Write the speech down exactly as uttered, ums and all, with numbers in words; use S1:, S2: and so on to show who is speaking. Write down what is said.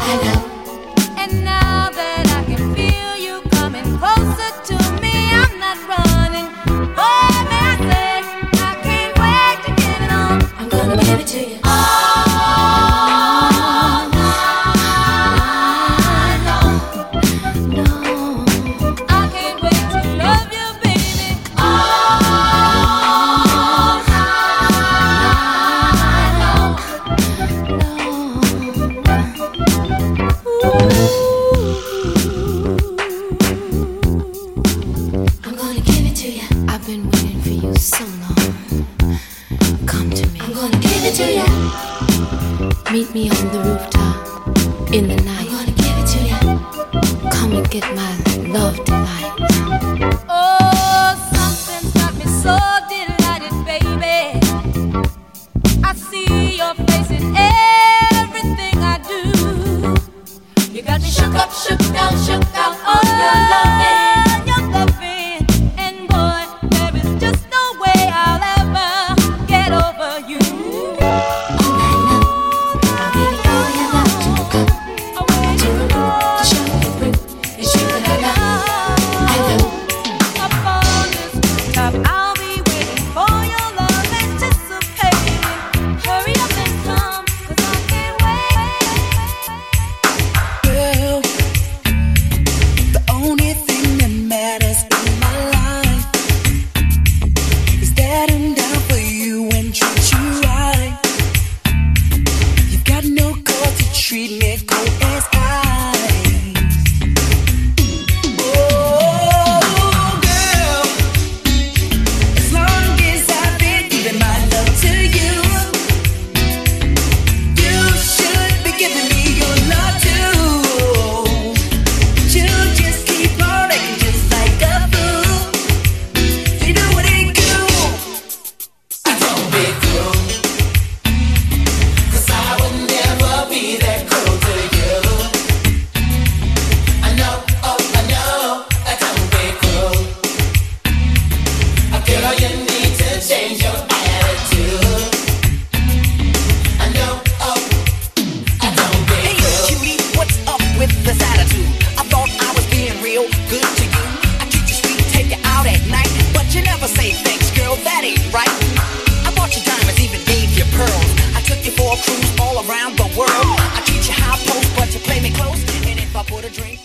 S1: And now that I can feel you coming closer to me, I'm not running. Oh, may I say, I can't wait to get it on. I'm gonna give it to you. I've been waiting for you so long. Come to me. I'm gonna give it to you. Meet me on the rooftop in the night. I'm gonna give it to you. Come and get my love tonight. Oh, something's got me so delighted, baby. I see your face in everything I do. You got me shook up, shook down, shook out on your loving. Treat me cold as ice. Oh, girl, as long as I've been giving my love to you, you should be giving me your love too. You just keep on acting just like a fool. You know what it do? I don't be cruel, 'cause I would never be that. Change your attitude. I know, oh, I don't be Hey, yo, cutie, what's up with this attitude? I thought I was being real good to you. I treat you sweet, take you out at night, but you never say thanks, girl, that ain't right. I bought you diamonds, even gave you pearls. I took you for a cruise all around the world. I treat you high post, but you play me close. And if I put a drink